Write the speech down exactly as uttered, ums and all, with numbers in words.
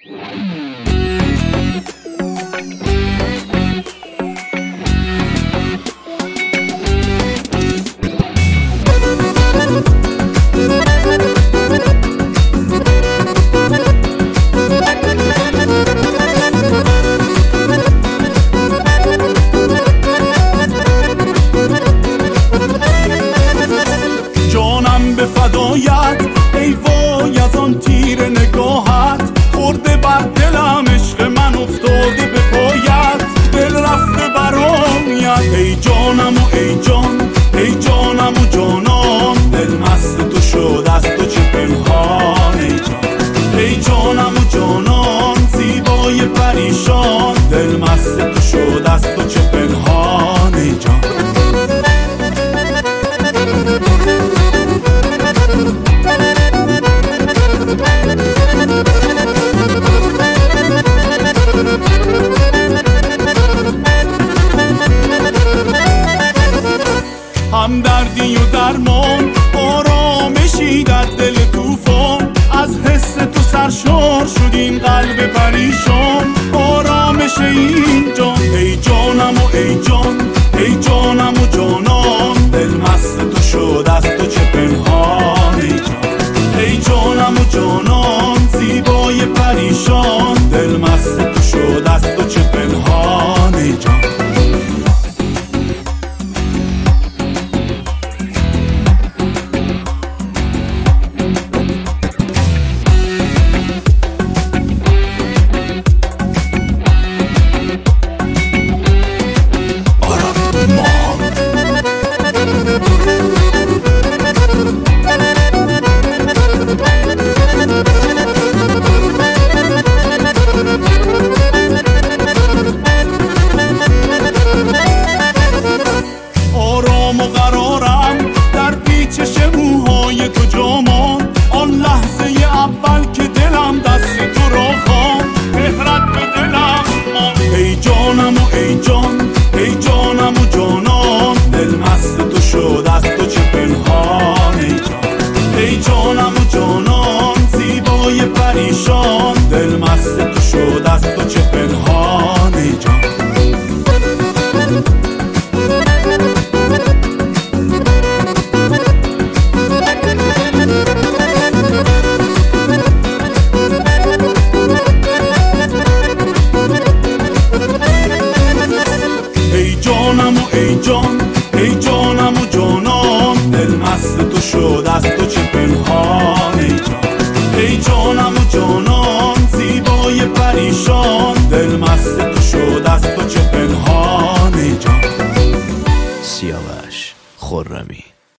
جانم به فدایت ای وای از آن تیر نگاهت، خورده بر دلم عشق من افتاده به پایت، دل رفته برایت ای جانم و ای جان، ای جانم و جانان، دل مست تو شد از تو چه پنهان ای جان، ای جانم و جانان زیبای پریشان، دل مست تو شد از تو چه پنهان ای جان. همدردی و درمان، آرامشی در دل طوفان، از حس تو سرشار شد این قلب پریشان، آرامش این جان ای جانم و ای جان، ای جانم و جانان، دل مست تو شد از تو چه پنهان ای جان، ای جانم و جانان زیبای پریشان، دل مست تو شد از تو چه پنهان ای جان. آرام و قرارم در پیچش موهای تو جامان، آن لحظه اول که دلم دست تو را خواند، مهرت به دلم ماند ای جانم و ای جان، ای جانم و جانان، دل مست تو شد از تو چه پنهان ای جان، ای جانم و جانان زیبای پریشان، دل مست تو شد از تو چه پنهان ای جان. ای جانم و ای جان، ای جانم و جانان، دل مست تو شد از تو چه پنهان ای جان، ای جانم و جانان زیبای پریشان، دل مست تو شد از تو چه پنهان ای جان. سیاوش خرمی.